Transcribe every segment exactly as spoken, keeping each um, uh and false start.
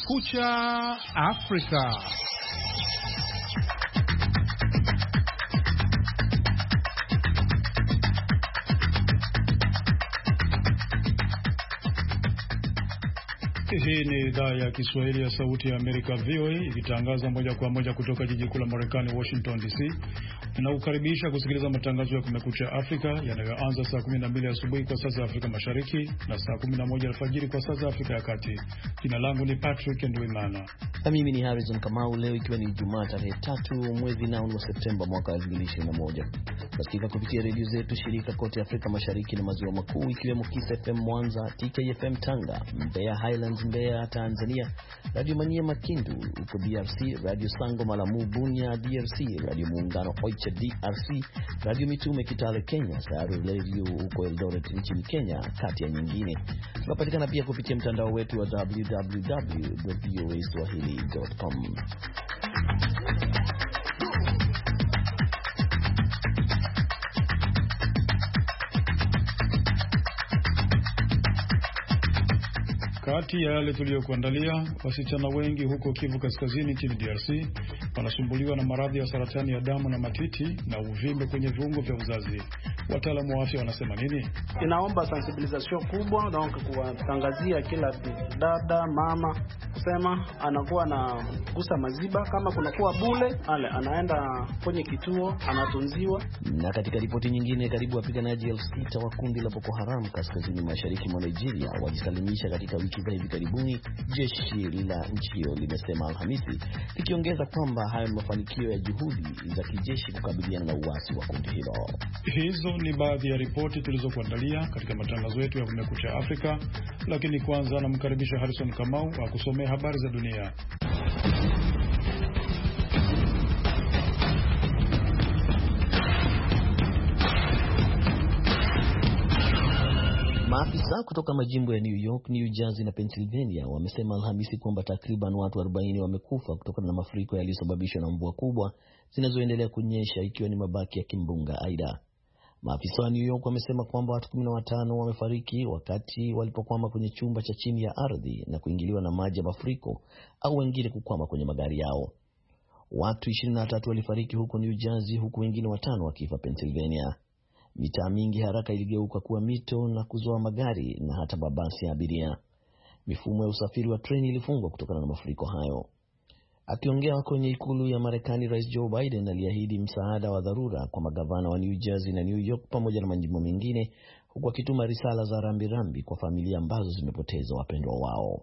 Kumekucha Afrika. Hii ni idhaa ya Kiswahili ya Sauti ya Amerika V O A ikitangaza moja kwa moja kutoka jiji kuu la Marekani Washington D C. Ninakukaribisha kusikiliza matangazo ya Kumekucha Afrika yanayoanza saa kumi na mbili asubuhi kwa saa za Afrika Mashariki na saa kumi na moja alfajiri kwa saa za Afrika ya Kati. Jina langu ni Patrick Ndwimana. Na mimi ni Harrison Kamau. Leo ikiwa ni Ijumaa tarehe tatu mwezi nao wa Septemba mwaka elfu mbili ishirini na moja. Tunasikika kupitia redio zetu shirika kote Afrika Mashariki na Maziwa Makuu ikiwemo Kiss F M Mwanza, T K F M Tanga, Mbeya Highlands Mbeya Tanzania, Radio Manyema Makindu huko D R C, Radio Sango Malamu Bunia D R C, Radio Muungano Oicha D R C, Radio Mitume Kitale Kenya, Sayari Radio huko Eldoret nchini Kenya, kati ya nyingine. Tunapatikana pia kupitia mtandao wetu wa w w w dot v o a swahili dot com. Kati ya yale tuliyokuandalia, wasichana wengi huko Kivu Kaskazini nchini D R C wanasumbuliwa na maradhi ya saratani ya damu na matiti na uvimbe kwenye viungo vya uzazi. Wataalamu wa afya wanasema nini? Inaomba sensibilisation kubwa, donc kuwatangazia kila dada, mama, kusema anakuwa na gusa maziba, kama kunakuwa bule, ale anaenda kwenye kituo, anatunziwa. Na katika ripoti nyingine, karibu wapiganaji elfu sita wa kundi la Boko Haram kaskazini mashariki mwa Nigeria wajisalimisha katika wiki za hivi karibuni, jeshi la nchi hiyo limesema Alhamisi, likiongeza kwamba hayo mafanikio ya juhudi za kijeshi kukabiliana na uasi wa kundi hilo. Hizo ni baadhi ya ripoti tulizokuandalia katika matangazo yetu ya Kumekucha Afrika, lakini kwanza namkaribisha Harrison Kamau akusomea habari za dunia. Maafisa kutoka majimbo ya New York, New Jersey na Pennsylvania wamesema Alhamisi kwamba takriban watu arobaini wamekufa kutokana na mafuriko yaliyosababishwa na mvua kubwa zinazoendelea kunyesha ikiwa ni mabaki ya kimbunga Aida. Maafisa wa New York wamesema kwamba watu kumi na watano wamefariki wakati walipokwama kwenye chumba cha chini ya ardhi na kuingiliwa na maji ya mafuriko au wengine kukwama kwenye magari yao. Watu ishirini na tatu walifariki huko New Jersey huku wengine watano wakifa Pennsylvania. Mitaa mingi haraka iligeuka kuwa mito na kuzoa magari na hata mabasi ya abiria. Mifumo ya usafiri wa treni ilifungwa kutokana na mafuriko hayo. Akiongea kwenye ikulu ya Marekani, Rais Joe Biden aliahidi msaada wa dharura kwa magavana wa New Jersey na New York pamoja na majimbo mengine, huku akituma risala za rambirambi kwa familia ambazo zimepoteza wapendwa wao.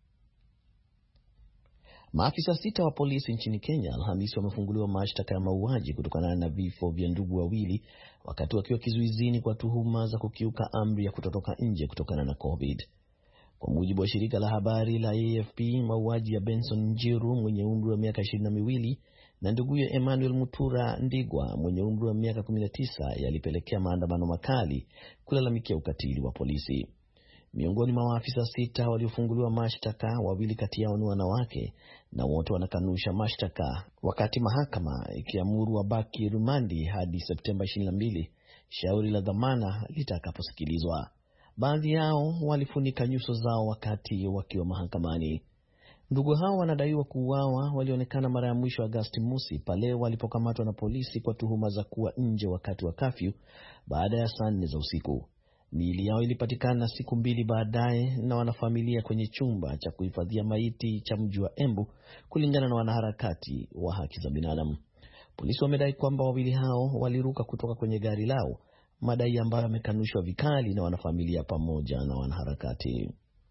Maafisa sita wa polisi nchini Kenya Alhamisi wamefunguliwa mashtaka ya mauaji kutokana na vifo vya ndugu wawili wakati wakiwa kizuizini kwa tuhuma za kukiuka amri ya kutotoka nje kutokana na COVID. Kwa mujibu wa shirika la habari la A F P, mauaji ya Benson Njiru mwenye umri wa miaka ishirini na miwili na nduguye Emmanuel Mutura Ndigwa mwenye umri wa miaka kumi na tisa yalipelekea maandamano makali kulalamikia ukatili wa polisi. Miongoni mwa maafisa sita waliofunguliwa mashtaka, wawili kati yao ni wanawake na wote wanakanusha mashtaka, wakati mahakama ikiamuru wabaki rumandi hadi Septemba ishirini na mbili shauri la dhamana litakaposikilizwa. Baadhi yao walifunika nyuso zao wakati wakiwa mahakamani. Ndugu hao wanadaiwa kuuawa walionekana mara ya mwisho Agosti mosi pale walipokamatwa na polisi kwa tuhuma za kuwa nje wakati wa kafyu baada ya saa nne za usiku. Miili yao ilipatikana siku mbili baadaye na wanafamilia kwenye chumba cha kuhifadhia maiti cha mji wa Embu, kulingana na wanaharakati wa haki za binadamu. Polisi wamedai kwamba wawili hao waliruka kutoka kwenye gari lao, madai ambayo yamekanushwa vikali na wanafamilia pamoja na wanaharakati.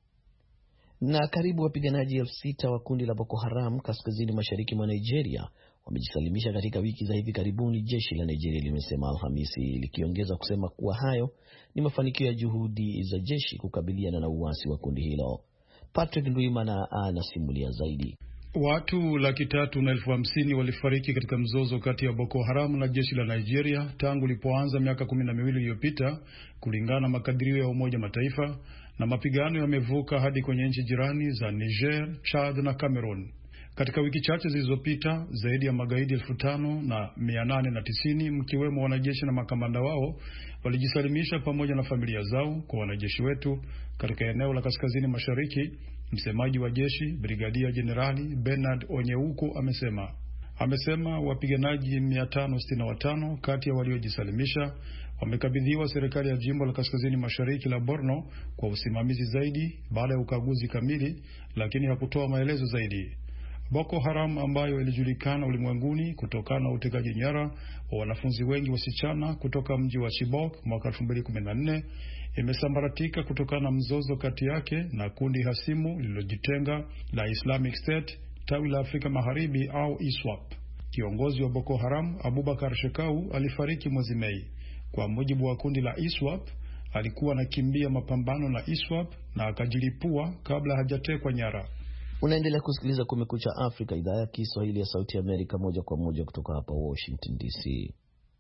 Na karibu wapiganaji elfu sita wa kundi la Boko Haram kaskazini mashariki mwa Nigeria wamejisalimisha katika wiki za hivi karibuni, jeshi la Nigeria limesema Alhamisi, likiongeza kusema kuwa hayo ni mafanikio ya juhudi za jeshi kukabiliana na uasi wa kundi hilo. Patrick Ndwimana anasimulia zaidi. Watu laki tatu na elfu hamsini walifariki katika mzozo kati ya Boko Haram na jeshi la Nigeria tangu lipoanza miaka kumi na miwili iliyopita, kulingana na makadirio ya Umoja Mataifa, na mapigano yamevuka hadi kwenye nchi jirani za Niger, Chad na Cameroon. Katika wiki chache zilizopita, zaidi ya magaidi elfu tano na mia nane na tisini mkiwemo wanajeshi na makamanda wao walijisalimisha pamoja na familia zao kwa wanajeshi wetu katika eneo la kaskazini mashariki, Msemaji wa jeshi Brigadia Jenerali Bernard Onyeuko amesema amesema wapiganaji mia tano sitini na watano kati ya waliojisalimisha wamekabidhiwa serikali ya jimbo la kaskazini mashariki la Borno kwa usimamizi zaidi baada ya ukaguzi kamili, lakini hakutoa maelezo zaidi. Boko Haram ambayo ilijulikana ulimwenguni kutokana na utekaji nyara wa wanafunzi wengi wasichana kutoka mji wa Chibok mwaka elfu mbili kumi na nne imesambaratika kutokana na mzozo kati yake na kundi hasimu lililojitenga la Islamic State tawi la Afrika Magharibi au ISWAP. Kiongozi wa Boko Haram Abubakar Shekau alifariki mwezi Mei. Kwa mujibu wa kundi la ISWAP, alikuwa anakimbia mapambano na ISWAP na akajilipua kabla hajatekwa nyara. Unaendelea kusikiliza Kumekucha Afrika, idhaa ya Kiswahili ya Sauti ya Amerika, moja kwa moja kutoka hapa Washington D C.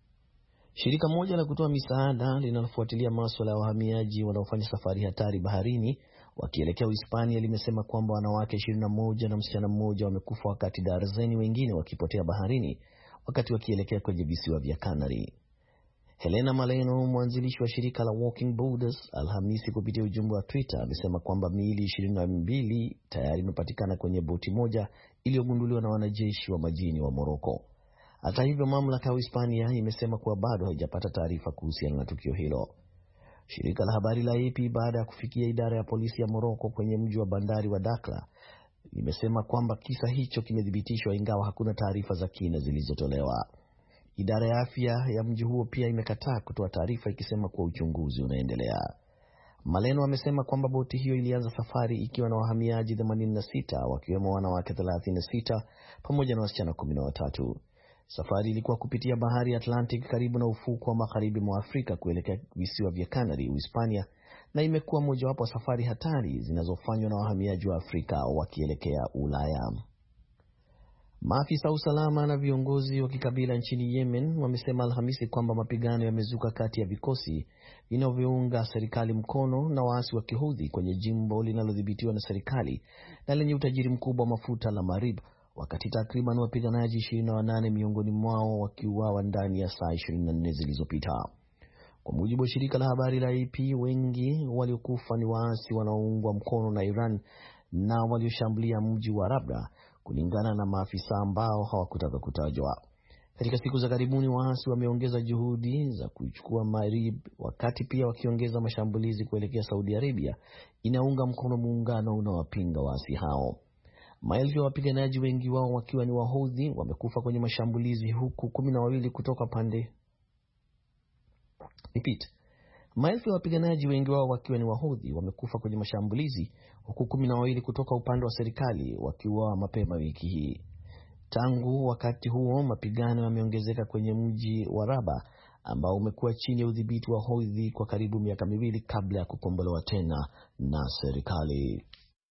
Shirika moja la kutoa misaada linalofuatilia masuala ya wahamiaji wanaofanya safari hatari baharini wakielekea Uhispania limesema kwamba wanawake ishirini na moja na msichana mmoja wamekufa wakati darzeni wengine wakipotea baharini wakati wakielekea kwenye visiwa vya Canary. Helena Maleno, mwanzilishi wa shirika la Walking Borders, Alhamisi kupitia ujumbe wa Twitter amesema kwamba miili ishirini na mbili tayari imepatikana kwenye boti moja iliyogunduliwa na wanajeshi wa majini wa Morocco. Hata hivyo, mamlaka ya Hispania imesema kuwa bado haijapata taarifa kuhusiana na tukio hilo. Shirika la habari la A P baada ya kufikia idara ya polisi ya Morocco kwenye mji wa bandari wa Dakhla limesema kwamba kisa hicho kimethibitishwa ingawa hakuna taarifa za kina zilizotolewa. Idara ya afya ya mji huo pia imekataa kutoa taarifa ikisema kuwa uchunguzi unaendelea. Maleno amesema kwamba boti hiyo ilianza safari ikiwa na wahamiaji themanini na sita wakiwemo wanawake thelathini na sita pamoja na wasichana kumi na watatu. Safari ilikuwa kupitia bahari Atlantic karibu na ufuko wa magharibi mwa Afrika kuelekea visiwa vya Canary, Uhispania, na imekuwa mojawapo wa safari hatari zinazofanywa na wahamiaji wa Afrika wakielekea Ulaya. Maafisa wa usalama na viongozi wa kikabila nchini Yemen wamesema Alhamisi kwamba mapigano yamezuka kati ya vikosi vinavyounga serikali mkono na waasi wa Kihouthi kwenye jimbo linalodhibitiwa na serikali na lenye utajiri mkubwa wa mafuta la Marib, wakati takriban wapiganaji ishirini na wanane miongoni mwao wakiuawa ndani ya saa ishirini na nne zilizopita. Kwa mujibu wa shirika la habari la A P, wengi waliokufa ni waasi wanaoungwa mkono na Iran na walioshambulia mji wa Rabda, kulingana na maafisa ambao hawakutaka kutajwa. Katika siku za karibuni waasi wameongeza juhudi za kuchukua Marib, wakati pia wakiongeza mashambulizi kuelekea Saudi Arabia inaunga mkono muungano unaowapinga waasi hao. Maelfu ya wapiganaji, wengi wao wakiwa ni Wahouthi, wamekufa kwenye mashambulizi huku kumi na wawili kutoka pande Repeat. Maelfu ya wapiganaji, wengi wao wakiwa ni Wahouthi, wamekufa kwenye mashambulizi huku kumi na wawili kutoka upande wa serikali wakiuawa mapema wiki hii. Tangu wakati huo mapigano yameongezeka kwenye mji wa Raba ambao umekuwa chini ya udhibiti wa Houthi kwa karibu miaka miwili kabla ya kukombolewa tena na serikali.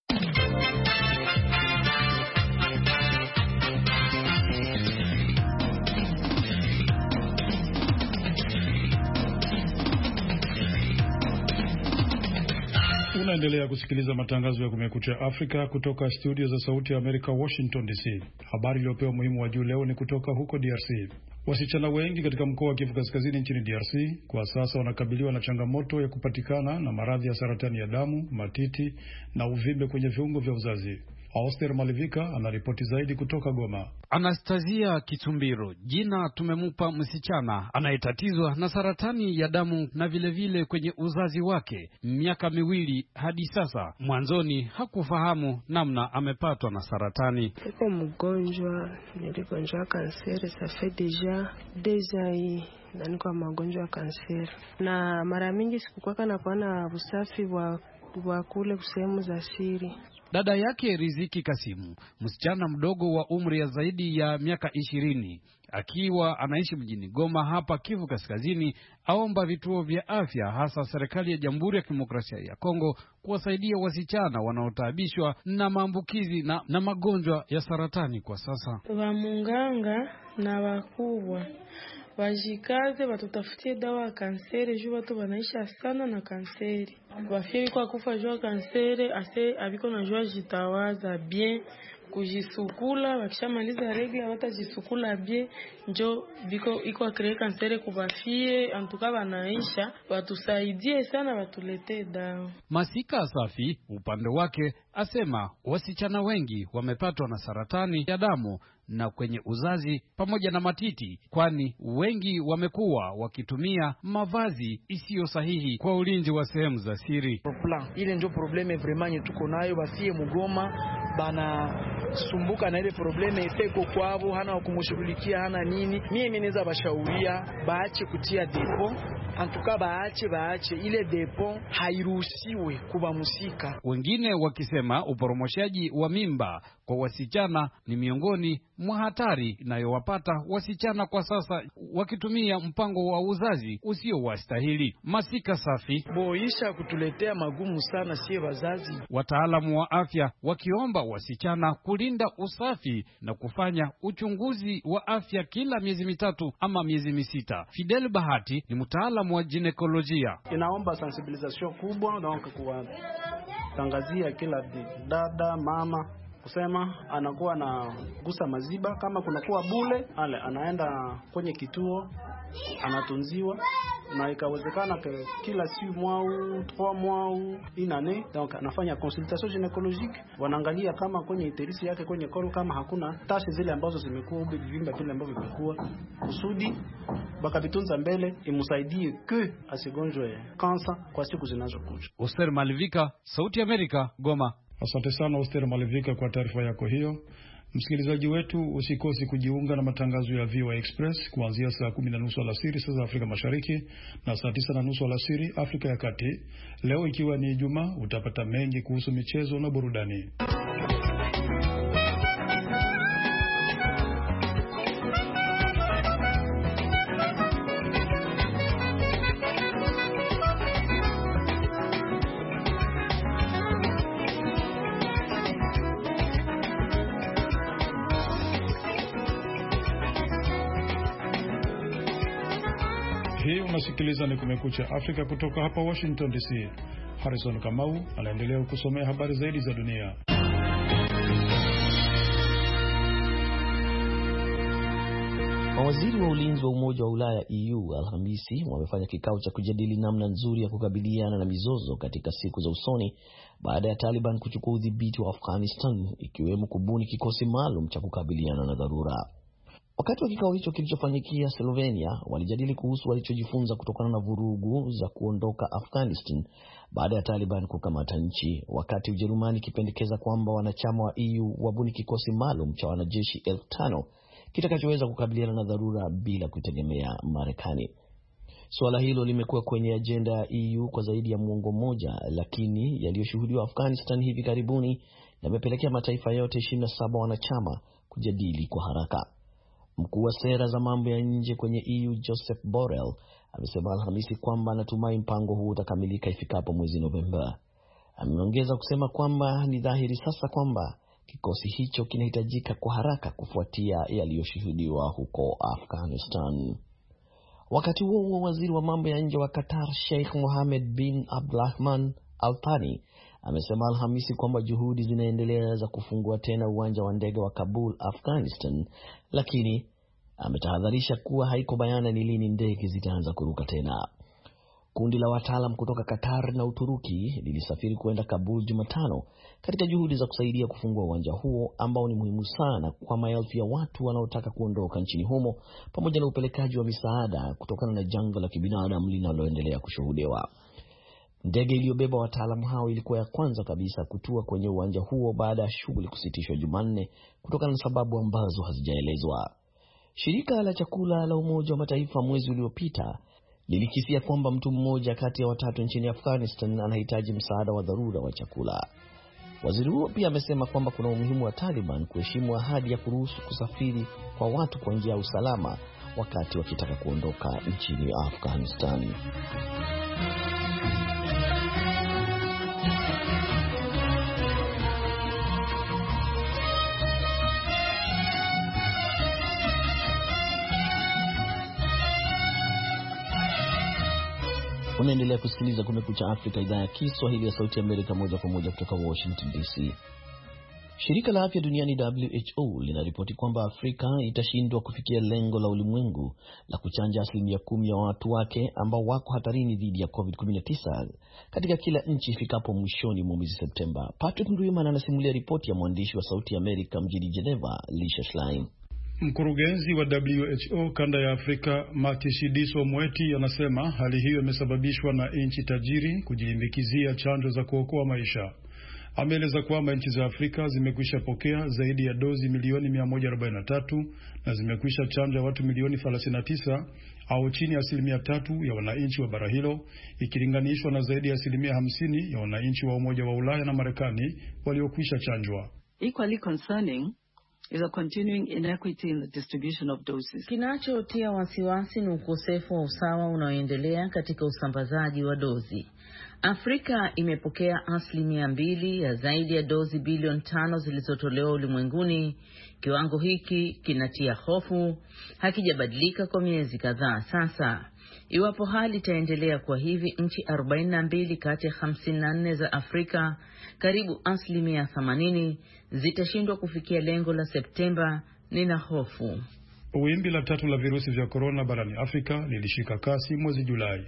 Unaendelea kusikiliza matangazo ya Kumekucha Afrika kutoka studio za Sauti ya Amerika, Washington D C. Habari iliyopewa umuhimu wa juu leo ni kutoka huko D R C. Wasichana wengi katika mkoa wa Kivu Kaskazini nchini D R C kwa sasa wanakabiliwa na changamoto ya kupatikana na maradhi ya saratani ya damu, matiti na uvimbe kwenye viungo vya uzazi. Auster Malivika anaripoti zaidi kutoka Goma. Anastasia Kitumbiro, jina tumemupa msichana anayetatizwa na saratani ya damu na vile vile kwenye uzazi wake miaka miwili hadi sasa. Mwanzoni hakufahamu namna amepatwa na saratani. Niko mgonjwa, niligonjwa kanseri, ça fait déjà deux ans na niko mgonjwa kanseri. Na mara mingi sikukuwa kana kuona usafi wa wa kule sehemu za siri. Dada yake Riziki Kasimu, msichana mdogo wa umri ya zaidi ya miaka ishirini, akiwa anaishi mjini Goma hapa Kivu Kaskazini, aomba vituo vya afya hasa serikali ya Jamhuri ya Kidemokrasia ya Kongo kuwasaidia wasichana wanaotaabishwa na maambukizi na, na magonjwa ya saratani kwa sasa. Wa munganga na wakubwa wajikaze watutafutie dawa ya kanseri juu watu wanaisha sana na kanseri. Wafie kwa kufa juu kanseri ase abiko na jua jitawaza bien kujisukula, wakishamaliza regla watajisukula bie, njo biko iko kree kansere kubafie, antuka wanaisha, watusaidie sana, watulete dawa. Masika Safi upande wake asema wasichana wengi wamepatwa na saratani ya damu na kwenye uzazi pamoja na matiti, kwani wengi wamekuwa wakitumia mavazi isiyo sahihi kwa ulinzi wa sehemu za siri. Ile ndio probleme vraiment tuko nayo, basie mugoma bana sumbuka na ile probleme ifeko kwao, hana kumshughulikia, hana nini. Mimi ninaweza bashauria baache kutia depo, antuka baache baache ile depo hairuhusiwe kuba musika. Wengine wakisema uporomoshaji wa mimba kwa wasichana ni miongoni mwa hatari inayowapata wasichana kwa sasa wakitumia mpango wa uzazi usio wastahili. Masika Safi boisha kutuletea magumu sana sie wazazi. Wataalamu wa afya wakiomba wasichana kulinda usafi na kufanya uchunguzi wa afya kila miezi mitatu ama miezi misita. Fidel Bahati ni mtaalamu wa ginekolojia. Inaomba sensibilisation kubwa, donc kwa tangazia kila dada mama kusema anakuwa na gusa maziba, kama kunakuwa bule ale anaenda kwenye kituo anatunziwa, na ikawezekana kila si mwau trois mois inane, donc anafanya consultation gynecologique, wanaangalia kama kwenye iterisi yake kwenye koro kama hakuna tashi zile ambazo zimekuwa ubi vivimba vile ambavyo vimekuwa, kusudi bakavitunza mbele imsaidie ke asigonjwe kansa kwa siku zinazokuja. Oster Malivika, Sauti ya Amerika, Goma. Asante sana Oster Malivika kwa taarifa yako hiyo. Msikilizaji wetu, usikosi kujiunga na matangazo ya V O A Express kuanzia saa kumi na nusu alasiri saa za Afrika Mashariki na saa tisa na nusu alasiri Afrika ya Kati. Leo ikiwa ni Ijumaa, utapata mengi kuhusu michezo na burudani. Hii unasikiliza ni Kumekucha Afrika kutoka hapa Washington D C. Harrison Kamau anaendelea kusomea habari zaidi za dunia. Mawaziri wa ulinzi wa Umoja wa Ulaya E U Alhamisi wamefanya kikao cha kujadili namna nzuri ya kukabiliana na mizozo katika siku za usoni baada ya Taliban kuchukua udhibiti wa Afghanistan, ikiwemo kubuni kikosi maalum cha kukabiliana na dharura. Wakati wa kikao hicho kilichofanyikia Slovenia, walijadili kuhusu walichojifunza kutokana na vurugu za kuondoka Afghanistan baada ya Taliban kukamata nchi, wakati Ujerumani ikipendekeza kwamba wanachama wa E U wabuni kikosi maalum cha wanajeshi elfu tano kitakachoweza kukabiliana na dharura bila kutegemea Marekani. Suala hilo limekuwa kwenye ajenda ya E U kwa zaidi ya muongo mmoja, lakini yaliyoshuhudiwa Afghanistan hivi karibuni yamepelekea mataifa yote ishirini na saba wanachama kujadili kwa haraka. Mkuu wa sera za mambo ya nje kwenye E U Joseph Borrell amesema Alhamisi kwamba anatumai mpango huu utakamilika ifikapo mwezi Novemba. Ameongeza kusema kwamba ni dhahiri sasa kwamba kikosi hicho kinahitajika kwa haraka kufuatia yaliyoshuhudiwa huko Afghanistan. Wakati huo huo, waziri wa mambo ya nje wa Qatar Sheikh Mohammed bin Abdulrahman Al Thani amesema Alhamisi kwamba juhudi zinaendelea za kufungua tena uwanja wa ndege wa Kabul, Afghanistan, lakini ametahadharisha kuwa haiko bayana ni lini ndege zitaanza kuruka tena. Kundi la wataalam kutoka Qatar na Uturuki lilisafiri kwenda Kabul Jumatano katika juhudi za kusaidia kufungua uwanja huo ambao ni muhimu sana kwa maelfu ya watu wanaotaka kuondoka nchini humo, pamoja na upelekaji wa misaada kutokana na janga la kibinadamu linaloendelea kushuhudiwa. Ndege iliyobeba wataalamu hao ilikuwa ya kwanza kabisa kutua kwenye uwanja huo baada ya shughuli kusitishwa Jumanne kutokana na sababu ambazo hazijaelezwa. Shirika la chakula la Umoja wa Mataifa mwezi uliopita lilikisia kwamba mtu mmoja kati ya watatu nchini Afghanistan anahitaji msaada wa dharura wa chakula. Waziri huo pia amesema kwamba kuna umuhimu wa Taliban kuheshimu ahadi ya kuruhusu kusafiri kwa watu kwa njia ya usalama wakati wakitaka kuondoka nchini Afghanistan. Unaendelea kusikiliza Kumekucha Afrika, idhaa ya Kiswahili ya Sauti ya Amerika, moja kwa moja kutoka Washington D C. Shirika la afya duniani W H O linaripoti kwamba Afrika itashindwa kufikia lengo la ulimwengu la kuchanja asilimia kumi ya watu wake ambao wako hatarini dhidi ya covid kumi na tisa katika kila nchi ifikapo mwishoni mwa mwezi Septemba. Patrick Ndwimana anasimulia ripoti ya mwandishi wa Sauti ya Amerika mjini Geneva, Lisha Schlein. Mkurugenzi wa W H O kanda ya Afrika Matshidiso Moeti anasema hali hiyo imesababishwa na nchi tajiri kujilimbikizia chanjo za kuokoa maisha. Ameeleza kwamba nchi za Afrika zimekwisha pokea zaidi ya dozi milioni mia moja arobaini na tatu na zimekwisha chanja watu milioni thelathini na tisa au chini ya asilimia tatu ya wananchi wa bara hilo, ikilinganishwa na zaidi ya asilimia hamsini ya wananchi wa Umoja wa Ulaya na Marekani waliokwisha chanjwa. Equally concerning is a continuing inequity in the distribution of doses. Kinachotia wasiwasi ni ukosefu wa usawa unaoendelea katika usambazaji wa dozi. Afrika imepokea asilimia mbili ya zaidi ya dozi bilioni tano zilizotolewa ulimwenguni. Kiwango hiki kinatia hofu, hakijabadilika kwa miezi kadhaa sasa. Iwapo hali itaendelea kwa hivi, nchi arobaini na mbili kati ya hamsini na nne za Afrika, karibu asilimia themanini, zitashindwa kufikia lengo la Septemba. Nina hofu. Wimbi la tatu la virusi vya corona barani Afrika lilishika kasi mwezi Julai.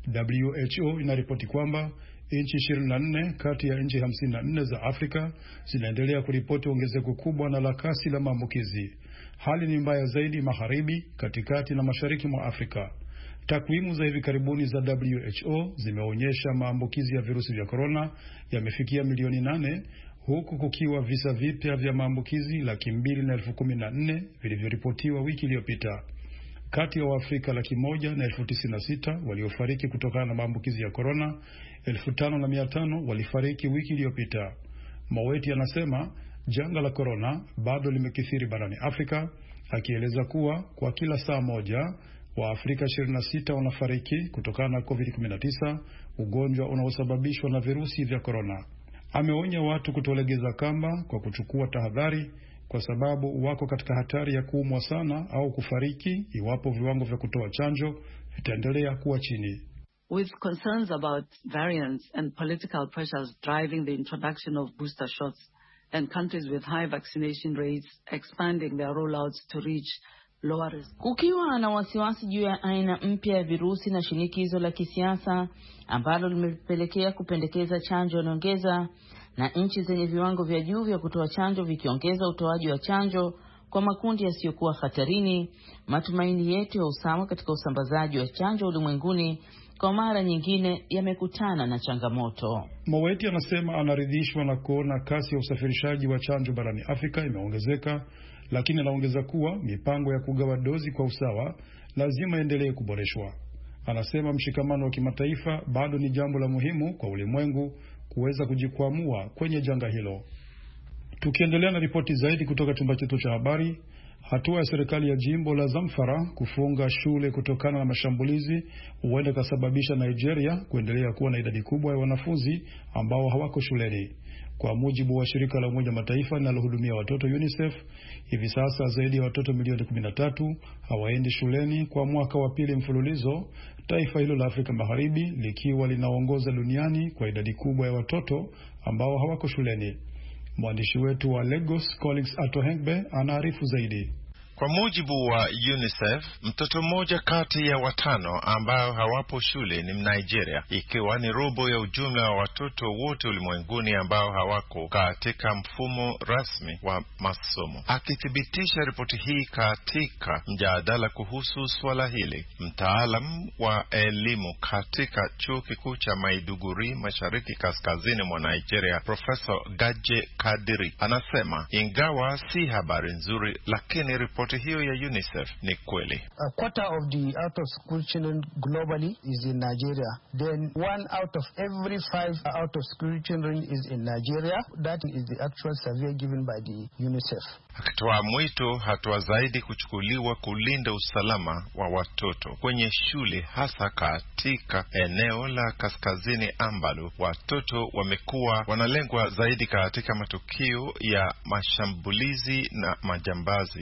W H O inaripoti kwamba nchi ishirini na nne kati ya nchi hamsini na nne za Afrika zinaendelea kuripoti ongezeko kubwa na la kasi la maambukizi. Hali ni mbaya zaidi magharibi, katikati na mashariki mwa Afrika. Takwimu za hivi karibuni za W H O zimeonyesha maambukizi ya virusi vya corona yamefikia milioni nane, huku kukiwa visa vipya vya maambukizi laki mbili na elfu kumi na nne vilivyoripotiwa wiki iliyopita. Kati ya Waafrika laki moja na elfu tisini na sita waliofariki kutokana na maambukizi ya corona, elfu tano na mia tano walifariki wiki iliyopita. Moeti anasema janga la corona bado limekithiri barani Afrika, akieleza kuwa kwa kila saa moja Waafrika ishirini na sita wanafariki kutokana na covid kumi na tisa, ugonjwa unaosababishwa na virusi vya corona. Ameonya watu kutolegeza kamba kwa kuchukua tahadhari, kwa sababu wako katika hatari ya kuumwa sana au kufariki iwapo viwango vya kutoa chanjo vitaendelea kuwa chini. With concerns about variants and political pressures driving the introduction of booster shots and countries with high vaccination rates expanding their rollouts to reach lower risk. Kukiwa na wasiwasi juu ya aina mpya ya virusi na shinikizo la kisiasa ambalo limepelekea kupendekeza chanjo nyongeza, na nchi zenye viwango vya juu vya kutoa chanjo vikiongeza utoaji wa chanjo kwa makundi yasiyokuwa hatarini, matumaini yetu ya usawa katika usambazaji wa chanjo ulimwenguni kwa mara nyingine yamekutana na changamoto. Moeti anasema anaridhishwa na kuona kasi ya usafirishaji wa chanjo barani Afrika imeongezeka, lakini anaongeza kuwa mipango ya kugawa dozi kwa usawa lazima endelee kuboreshwa. Anasema mshikamano wa kimataifa bado ni jambo la muhimu kwa ulimwengu kuweza kujikwamua kwenye janga hilo. Tukiendelea na ripoti zaidi kutoka chumba chetu cha habari, hatua ya serikali ya jimbo la Zamfara kufunga shule kutokana na mashambulizi huenda kasababisha Nigeria kuendelea kuwa na idadi kubwa ya wanafunzi ambao hawako shuleni. Kwa mujibu wa shirika la Umoja Mataifa linalohudumia watoto UNICEF, hivi sasa zaidi ya watoto milioni kumi na tatu hawaendi shuleni kwa mwaka wa pili mfululizo, taifa hilo la Afrika Magharibi likiwa linaongoza duniani kwa idadi kubwa ya watoto ambao hawako shuleni. Mwandishi wetu wa Lagos Collins Atohengbe anaarifu zaidi. Kwa mujibu wa UNICEF, mtoto mmoja kati ya watano ambao hawapo shule ni Nigeria, ikiwa ni robo ya ujumla wa watoto wote ulimwenguni ambao hawako katika mfumo rasmi wa masomo. Akithibitisha ripoti hii katika mjadala kuhusu swala hili, mtaalamu wa elimu katika chuo kikuu cha Maiduguri Mashariki Kaskazini mwa Nigeria, Professor Gaje Kadiri, anasema ingawa si habari nzuri, lakini ripoti hiyo ya UNICEF ni kweli. A quarter of the out of school children globally is in Nigeria. Then one out of every five out of school children is in Nigeria. That is the actual survey given by the UNICEF. Akitoa mwito hatua zaidi kuchukuliwa kulinda usalama wa watoto kwenye shule, hasa katika eneo la kaskazini ambalo watoto wamekuwa wanalengwa zaidi katika matukio ya mashambulizi na majambazi. Watoto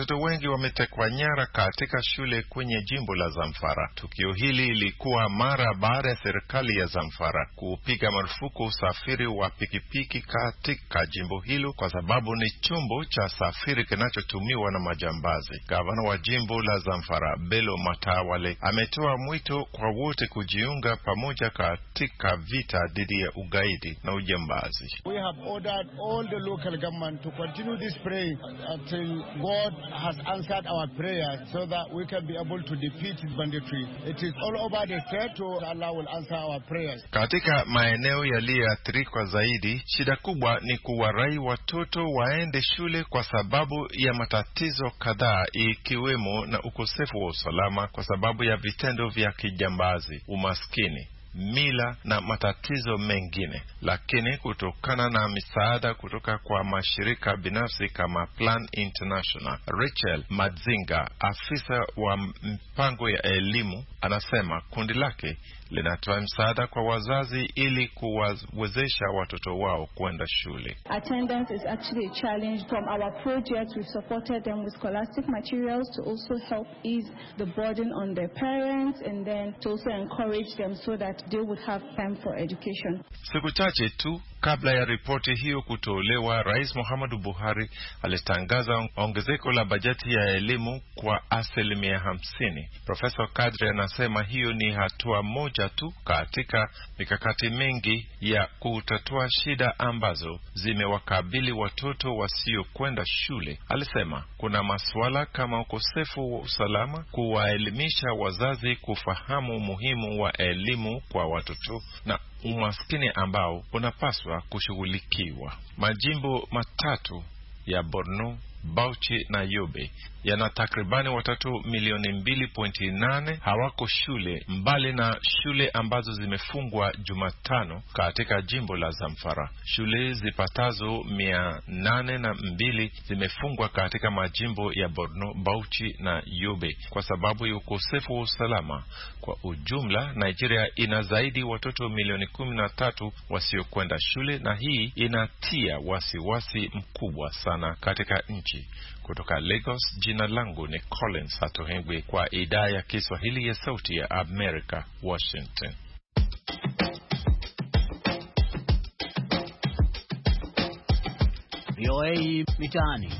watoto wengi wametekwa nyara katika shule kwenye jimbo la Zamfara. Tukio hili lilikuwa mara baada ya serikali ya Zamfara kupiga marufuku usafiri wa pikipiki katika jimbo hilo kwa sababu ni chombo cha safiri kinachotumiwa na majambazi. Gavana wa jimbo la Zamfara, Bello Matawalle, ametoa mwito kwa wote kujiunga pamoja katika vita dhidi ya ugaidi na ujambazi. We have ordered all the local government to continue this praying until God has answered our prayers so that we can be able to defeat banditry. It is all over the state, so Allah will answer our prayers. Katika maeneo yaliyoathirika zaidi, shida kubwa ni kuwarai watoto waende shule kwa sababu ya matatizo kadhaa, ikiwemo na ukosefu wa usalama kwa sababu ya vitendo vya kijambazi, umaskini, mila na matatizo mengine. Lakini kutokana na misaada kutoka kwa mashirika binafsi kama Plan International, Rachel Madzinga, afisa wa mpango ya elimu, anasema kundi lake linatoa msaada kwa wazazi ili kuwawezesha watoto wao kwenda shule. Attendance is actually a challenge. From our project, we've supported them with scholastic materials to also help ease the burden on their parents and then to also encourage them so that they would have time for education. Siku chache tu kabla ya ripoti hiyo kutolewa, Rais Muhammadu Buhari alitangaza ongezeko la bajeti ya elimu kwa asilimia hamsini. Profesa Kadri anasema hiyo ni hatua moja tu katika mikakati mingi ya kutatua shida ambazo zimewakabili watoto wasio kwenda shule. Alisema kuna masuala kama ukosefu wa usalama, kuwaelimisha wazazi kufahamu umuhimu wa elimu kwa watoto na umaskini ambao unapaswa kushughulikiwa. Majimbo matatu ya Borno, Bauchi na Yobe yana takribani watoto milioni mbili pointi nane hawako shule, mbali na shule ambazo zimefungwa Jumatano katika jimbo la Zamfara. Shule zipatazo mia nane na mbili zimefungwa katika majimbo ya Borno, Bauchi na Yobe kwa sababu ya ukosefu wa usalama. Kwa ujumla, Nigeria ina zaidi watoto milioni kumi na tatu wasiokwenda shule, na hii inatia wasiwasi mkubwa sana katika nchi. Kutoka Lagos, jina langu ni Collins Atohengwe kwa idhaa ya Kiswahili ya Sauti ya Amerika, Washington. V O A Mitaani.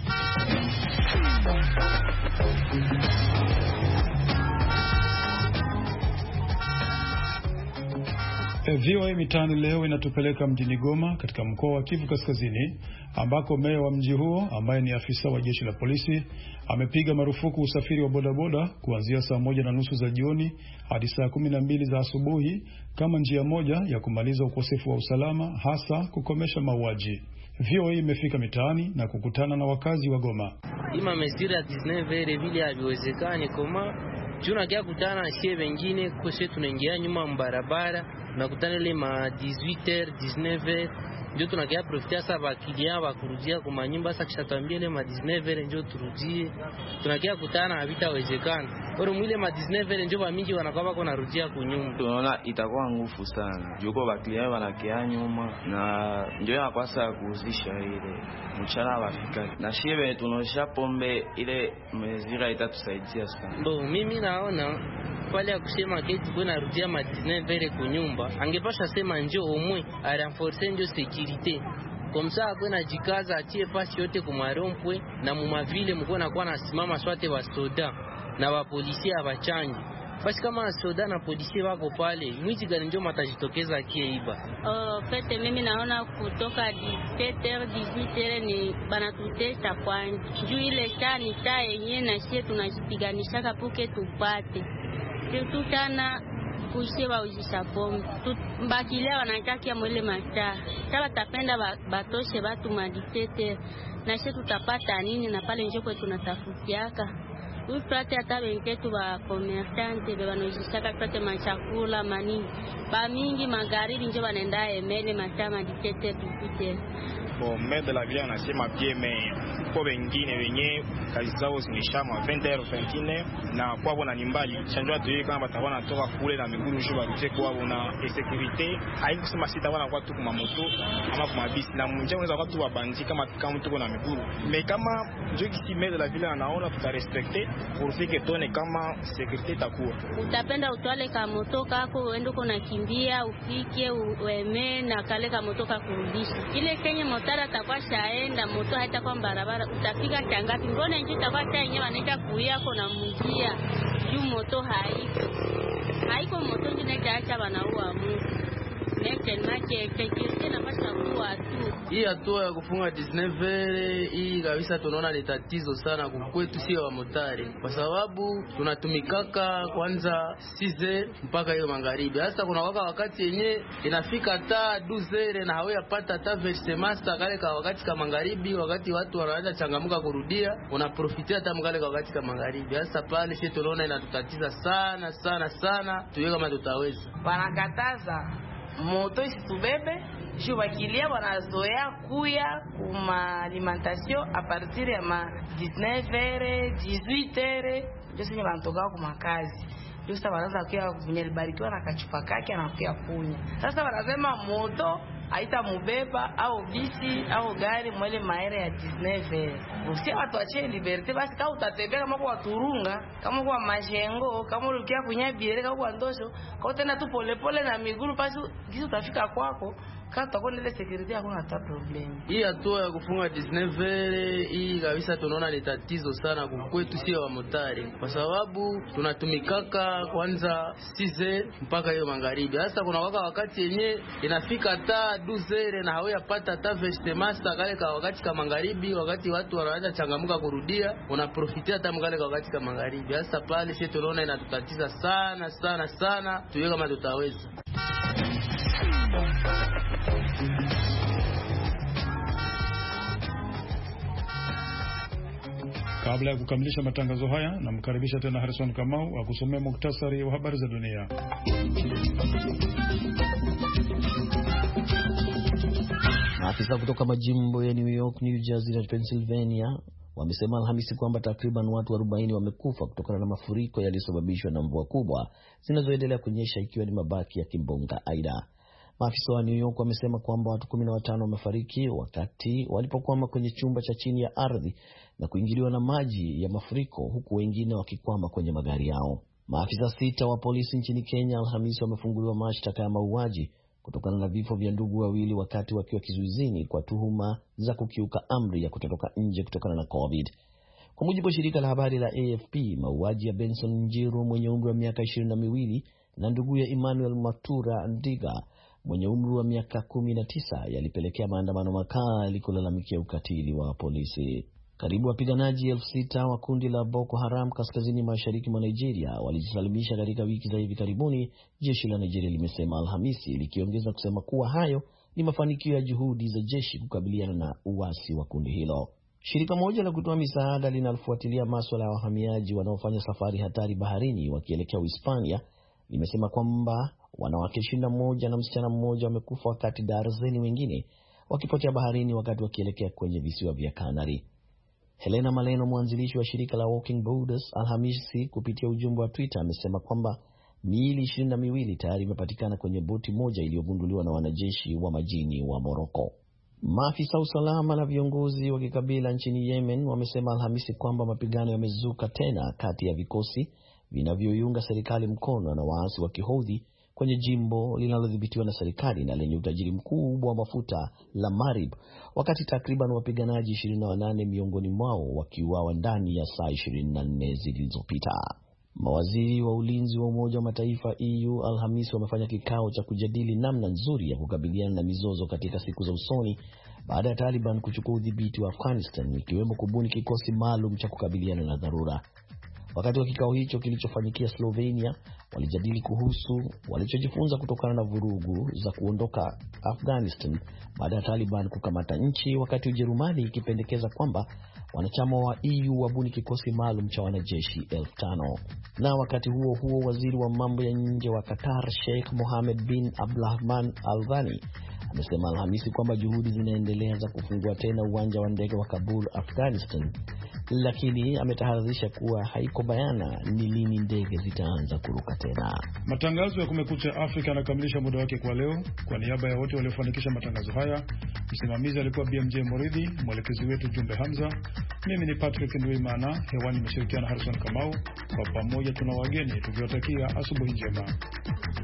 V O A Mitaani leo inatupeleka mjini Goma katika mkoa wa Kivu Kaskazini, ambako meya wa mji huo ambaye ni afisa wa jeshi la polisi amepiga marufuku usafiri wa bodaboda kuanzia saa moja na nusu za jioni hadi saa kumi na mbili za asubuhi kama njia moja ya kumaliza ukosefu wa usalama, hasa kukomesha mauaji. V O A imefika mitaani na kukutana na wakazi wa Goma. Ima mesira disneve vile haviwezekani koma tunakia kutana na sie wengine kose tunaingia nyuma mbarabara na kutana ile ma dix-huit heures dix-neuf heures ndio tunakia profitia sasa bakilia bakurudia kwa manyumba. Sasa kisha tuambie ile ma dix-neuf heures ndio turudie, tunakia kutana havitawezekana. Oro mwile ma dix-neuf heures ndio ba mingi wanakuwa bako narudia kunyumba. Tunaona itakuwa ngufu sana juko bakilia wanakia nyuma na ndio yapasa kuuzisha ile mchana wafika na shibe tunosha pombe ile mezira itatusaidia sana. Bo mimi naona pale ya kusema keti kuna rudia ma dix-neuf heures kunyumba, angepasha sema njoo omwe a renforcer ndio security komsa kuna jikaza atie pasi yote kumarompwe na mumavile mko na kwa nasimama swate wa soda na wa polisi abachangi. Basi kama soda na polisi wako pale, mwiti gani ndio matajitokeza kieiba. Oh, pete mimi naona kutoka dix-sept heures dix-huit heures ni banatutesa kwani. Juu ile taa ni taa yenyewe na sie tunajipiganisha puke tupate. Tutana kushewa ujisha pombe. Mbakilia wanatakia mwele mataa. Saba tapenda batoshe batu ma dix-sept heures. Na sie tutapata nini na pale njoko tunatafutiaka. Uprate hata wenketu wa commerçante beba nojishaka prate machakula mani ba mingi magharibi nje wanaenda emene machama dictator dipite. Bon, mais de la vie anasema bien mais kwa wengine wenye kazi zao zimeshama vingt heures vingine na kwa bona ni mbali chanjo tu kama batakuwa natoka kule na miguu nisho baruje kwa bona security haiko kusema sita wana kwa tu kwa moto ama kwa bisi na mmoja unaweza kwa tu wabandi kama kama tuko na miguu mais kama ndio kisi mais de la ville anaona tutarespecter pour que tone kama security takuwa utapenda utwale kama moto kako uende uko nakimbia ufike ueme na kale kama moto kakurudisha ile kenye motara atakuwa shaenda moto haitakuwa barabara utafika changapi ngone nje itakuwa cha yenyewe wanaita kuia kuna mjia juu moto haiko haiko moto nje naacha wanaua mtu nete mache security na pasha kuwa tu. Hii hatua ya kufunga disnevere hii kabisa tunaona ni tatizo sana kwetu sio wa motari kwa sababu tunatumikaka kwanza six mpaka hiyo magharibi. Hasa kuna waka wakati yenye inafika ta douze na hawe yapata ta versement kale ka wakati ka magharibi wakati watu wanaanza changamuka kurudia unaprofitia hata mkale kwa wakati ka magharibi. Hasa pale sisi tunaona inatutatiza sana sana sana tuwe kama tutaweza. Wanakataza moto isitubebe juu wakilia wanazoea kuya kuma alimentation a partir ya ma dix-neuf heures dix-huit heures ndio sisi wanatoka kwa makazi ndio sasa wanaanza kuya kunyelibarikiwa na kachupa kake anakuya kunya. Sasa wanasema moto haita mubeba au bisi au gari mwele maere ya dix-neuf heures. Usi watu achie liberté basi kama utatembea kama kwa Turunga, kama kwa Majengo, kama ulikia kunya biere kama kwa Ndosho, kwa tena tu pole pole na miguru basi gizo utafika kwako. Kama tutakuwa ile security hakuna hata problem. Hii hatua ya kufunga disnevere hii kabisa tunaona ni tatizo sana kwetu sio wa motari kwa sababu tunatumikaka kwanza six mpaka hiyo magharibi. Hasa kuna waka wakati yenye inafika ta douze na hawe yapata ta versement kale ka wakati ka magharibi wakati watu wanaanza changamuka kurudia unaprofitia hata mkale ka wakati ka magharibi. Hasa pale sisi tunaona inatutatiza sana sana sana tuwe kama tutaweza. Kabla ya kukamilisha matangazo haya namkaribisha tena Harrison Kamau akusomea muktasari wa habari za dunia. Maafisa kutoka majimbo ya New York, New Jersey na Pennsylvania wamesema Alhamisi kwamba takriban watu arobaini wamekufa kutokana na mafuriko yaliyosababishwa na mvua kubwa zinazoendelea kunyesha ikiwa ni mabaki ya kimbunga Aida. Maafisa wa New York wamesema kwamba watu kumi na watano wamefariki wakati walipokwama kwenye chumba cha chini ya ardhi na kuingiliwa na maji ya mafuriko huku wengine wakikwama kwenye magari yao. Maafisa sita wa polisi nchini Kenya Alhamisi wamefunguliwa mashtaka ya mauaji kutokana na vifo vya ndugu wawili wakati wakiwa kizuizini kwa tuhuma za kukiuka amri ya kutotoka nje kutokana na COVID. Kwa mujibu wa shirika la habari la A F P, mauaji ya Benson Njiru mwenye umri wa miaka ishirini na miwili na ndugu ya Emmanuel Matura Ndiga mwenye umri wa miaka kumi na tisa yalipelekea maandamano makali kulalamikia ukatili wa polisi. Karibu wapiganaji elfu sita wa kundi la Boko Haram kaskazini mashariki mwa Nigeria walijisalimisha katika wiki za hivi karibuni, jeshi la Nigeria limesema Alhamisi, likiongeza kusema kuwa hayo ni mafanikio ya juhudi za jeshi kukabiliana na uasi wa kundi hilo. Shirika moja la kutoa misaada linalofuatilia masuala ya wahamiaji wanaofanya safari hatari baharini wakielekea Uhispania limesema kwamba wanawake ishirini na moja na msichana mmoja wamekufa wakati darzeni wengine wakipotea baharini wakati wakielekea kwenye visiwa vya Canary. Helena Maleno, mwanzilishi wa shirika la Walking Borders, Alhamisi kupitia ujumbe wa Twitter amesema kwamba miili ishirini na miwili tayari imepatikana kwenye boti moja iliyogunduliwa na wanajeshi wa majini wa Morocco. Maafisa usalama na viongozi wa kikabila nchini Yemen wamesema Alhamisi kwamba mapigano yamezuka tena kati ya vikosi vinavyoiunga serikali mkono na waasi wa Kihouthi kwenye jimbo linalodhibitiwa na serikali na lenye utajiri mkubwa wa mafuta la Marib, wakati takriban wapiganaji ishirini na wanane miongoni mwao wakiuawa ndani ya saa ishirini na nne zilizopita. Mawaziri wa ulinzi wa Umoja wa Mataifa E U Alhamisi wamefanya kikao cha kujadili namna nzuri ya kukabiliana na mizozo katika siku za usoni baada ya Taliban kuchukua udhibiti wa Afghanistan, ikiwemo kubuni kikosi maalum cha kukabiliana na dharura. Wakati wa kikao hicho kilichofanyikia Slovenia, walijadili kuhusu walichojifunza kutokana na vurugu za kuondoka Afghanistan baada ya Taliban kukamata nchi, wakati Ujerumani ikipendekeza kwamba wanachama wa E U wabuni kikosi maalum cha wanajeshi elfu tano. Na wakati huo huo, waziri wa mambo ya nje wa Qatar Sheikh Mohammed bin Abdulrahman Al Thani amesema Alhamisi kwamba juhudi zinaendelea za kufungua tena uwanja wa ndege wa Kabul, Afghanistan, lakini ametahadharisha kuwa haiko bayana ni lini ndege zitaanza kuruka tena. Matangazo ya Kumekucha Afrika yanakamilisha muda wake kwa leo. Kwa niaba ya wote waliofanikisha matangazo haya, msimamizi alikuwa B M J Moridhi, mwelekezi wetu Jumbe Hamza. Mimi ni Patrick Ndwimana, hewani nimeshirikiana Harrison Kamau. Kwa pamoja tuna wageni tukiwatakia asubuhi njema.